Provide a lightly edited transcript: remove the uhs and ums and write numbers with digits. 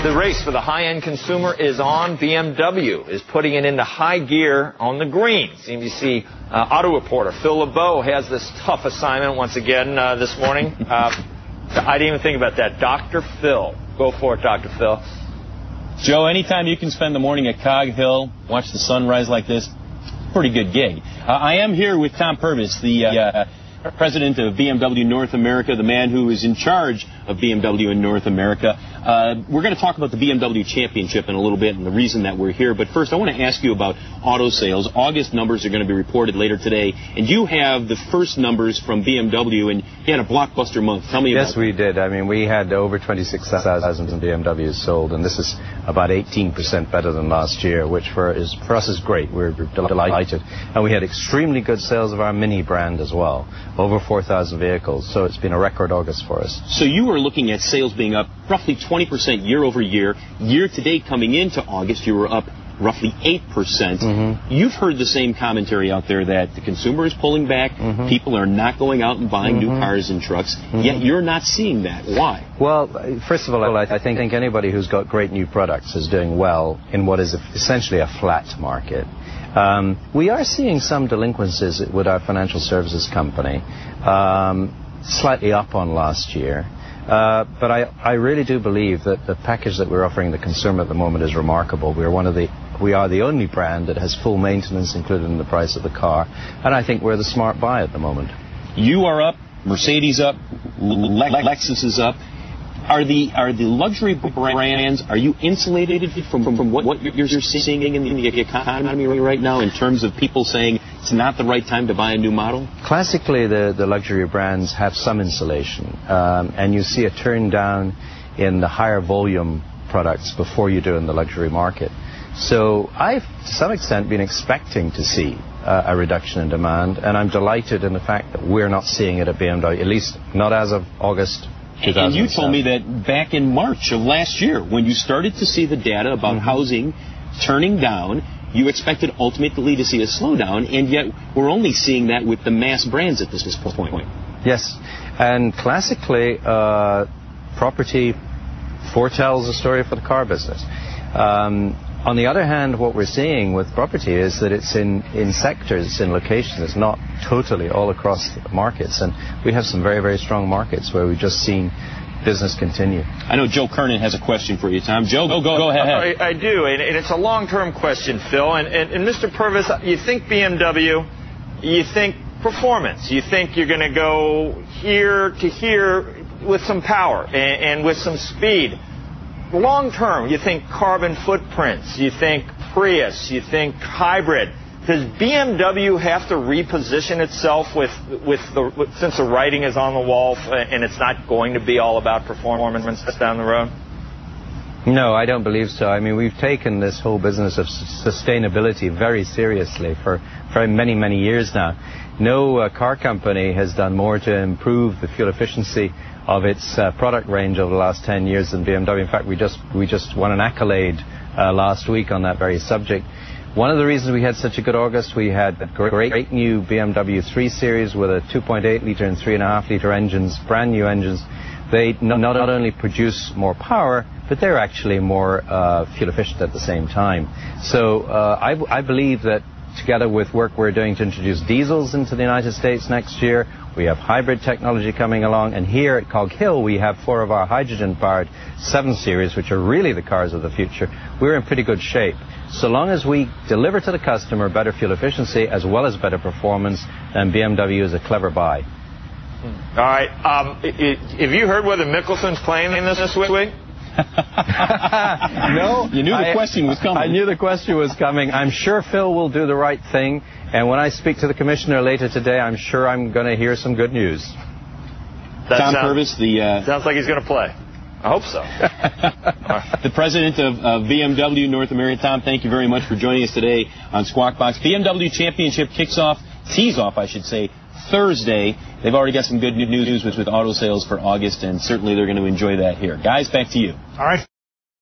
The race for the high-end consumer is on. BMW is putting it into high gear on the green. CNBC auto reporter Phil LeBeau has this tough assignment once again this morning. I didn't even think about that. Dr. Phil. Go for it, Dr. Phil. Joe, anytime you can spend the morning at Cog Hill, watch the sun rise like this, pretty good gig. I am here with Tom Purvis, the president of BMW North America, the man who is in charge of BMW in North America. We're going to talk about the BMW Championship in a little bit and the reason that we're here. But first, I want to ask you about auto sales. August numbers are going to be reported later today. And you have the first numbers from BMW, and you had a blockbuster month. Tell me about it. Yes, we did. I mean, we had over 26,000 BMWs sold, and this is about 18% better than last year, which for us is great. We're delighted. And we had extremely good sales of our Mini brand as well, over 4,000 vehicles. So it's been a record August for us. So you were looking at sales being up roughly 20% year over year. Year to date coming into August, you were up roughly 8%. Mm-hmm. You've heard the same commentary out there that the consumer is pulling back. Mm-hmm. People are not going out and buying new cars and trucks. Yet you're not seeing that. Why? Well, first of all, I think anybody who's got great new products is doing well in what is essentially a flat market. We are seeing some delinquencies with our financial services company, slightly up on last year. But I really do believe that the package that we're offering the consumer at the moment is remarkable. We are the only brand that has full maintenance included in the price of the car, and I think we're the smart buy at the moment. You are up, Mercedes up, Lexus is up. Are the luxury brands, are you insulated from what you're seeing in the economy right now in terms of people saying it's not the right time to buy a new model? Classically, the luxury brands have some insulation, and you see a turn down in the higher volume products before you do in the luxury market. So I've, to some extent, been expecting to see a reduction in demand, and I'm delighted in the fact that we're not seeing it at BMW, at least not as of August. And you told me that back in March of last year, when you started to see the data about housing turning down, you expected ultimately to see a slowdown, and yet we're only seeing that with the mass brands at this point. Yes, and classically, property foretells a story for the car business. On the other hand, what we're seeing with property is that it's in sectors, it's in locations, it's not totally all across the markets. And we have some very, very strong markets where we've just seen business continue. I know Joe Kernan has a question for you, Tom. Joe, go ahead. I do, and it's a long-term question, Phil. And Mr. Purvis, you think BMW, you think performance, you think you're going to go here to here with some power and with some speed. Long term, you think carbon footprints, you think Prius, you think hybrid. Does BMW have to reposition itself since the writing is on the wall and it's not going to be all about performance down the road? No, I don't believe so. I mean, we've taken this whole business of sustainability very seriously for many, many years now. No car company has done more to improve the fuel efficiency of its product range over the last 10 years than BMW. In fact, we just won an accolade last week on that very subject. One of the reasons we had such a good August, we had great new BMW 3 Series with a 2.8-litre and 3.5-litre engines, brand new engines. They not only produce more power, but they're actually more fuel efficient at the same time. So I believe that together with work we're doing to introduce diesels into the United States next year, we have hybrid technology coming along, and here at Cog Hill we have 4 of our hydrogen-powered 7 Series, which are really the cars of the future. We're in pretty good shape. So long as we deliver to the customer better fuel efficiency as well as better performance, then BMW is a clever buy. All right. Have you heard whether Mickelson's playing in this week? No. You knew the question was coming. I knew the question was coming. I'm sure Phil will do the right thing. And when I speak to the commissioner later today, I'm sure I'm going to hear some good news. Tom Purvis, sounds like he's going to play. I hope so. The president of BMW North America. Tom, thank you very much for joining us today on Squawk Box. BMW Championship tees off, Thursday. They've already got some good news with auto sales for August, and certainly they're going to enjoy that here. Guys, back to you. All right.